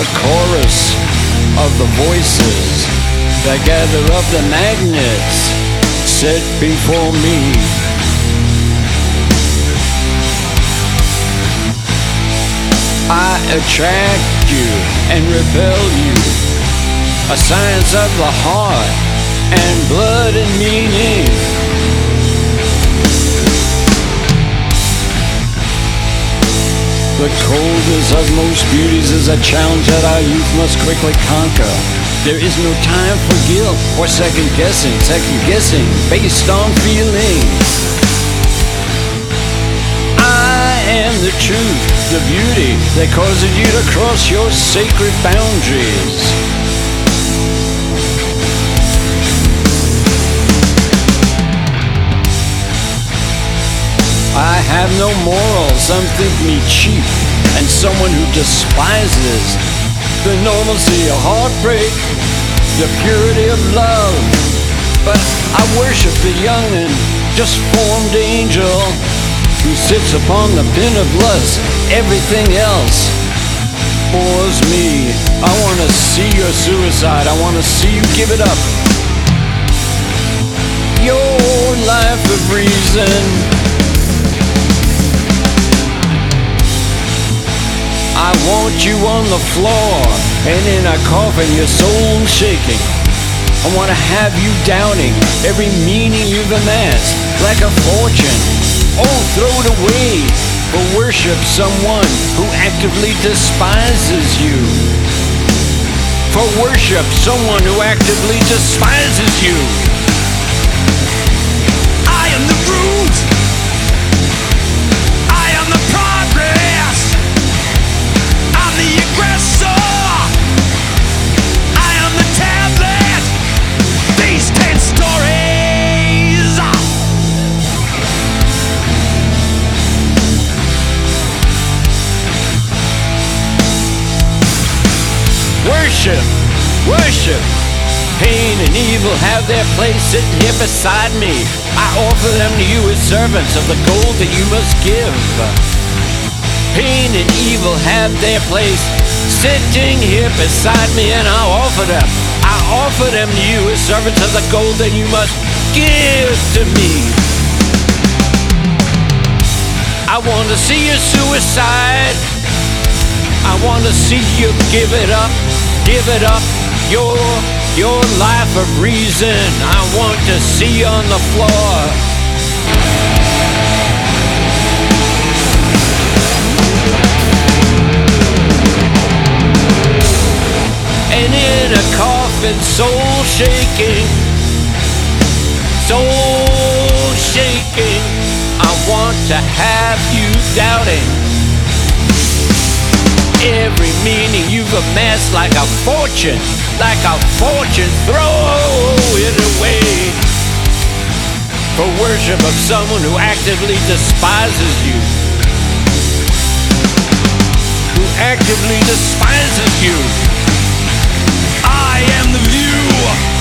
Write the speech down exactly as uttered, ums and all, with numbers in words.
a chorus of the voices that gather up the magnets set before me. I attract you and repel you, a science of the heart and blood and meaning. The coldest of most beauties is a challenge that our youth must quickly conquer. There is no time for guilt or second guessing, second guessing based on feelings. I am the truth, the beauty that causes you to cross your sacred boundaries. I have no morals, some think me cheap, and someone who despises the normalcy of heartbreak, the purity of love. But I worship the young and just formed angel who sits upon the pin of lust. Everything else bores me. I want to see your suicide. I want to see you give it up. Your life of reason. I want you on the floor and in a coffin, your soul shaking. I want to have you doubting every meaning you've amassed like a fortune. Oh, throw it away for worship someone who actively despises you. For worship someone who actively despises you. I am the root. I am the progress. I'm the aggressor. I am the tablet. These ten stories. Worship, worship. Pain and evil have their place sitting here beside me. I offer them to you as servants of the gold that you must give. Pain and evil have their place sitting here beside me, and I offer them. I offer them to you as servants of the gold that you must give to me. I want to see your suicide. I want to see you give it up, give it up, your, your life of reason. I want to see you on the floor. And in a coffin, soul shaking, soul shaking, I want to have you doubting every meaning you've amassed like a fortune, like a fortune, throw it away for worship of someone who actively despises you, who actively despises you. I am the view.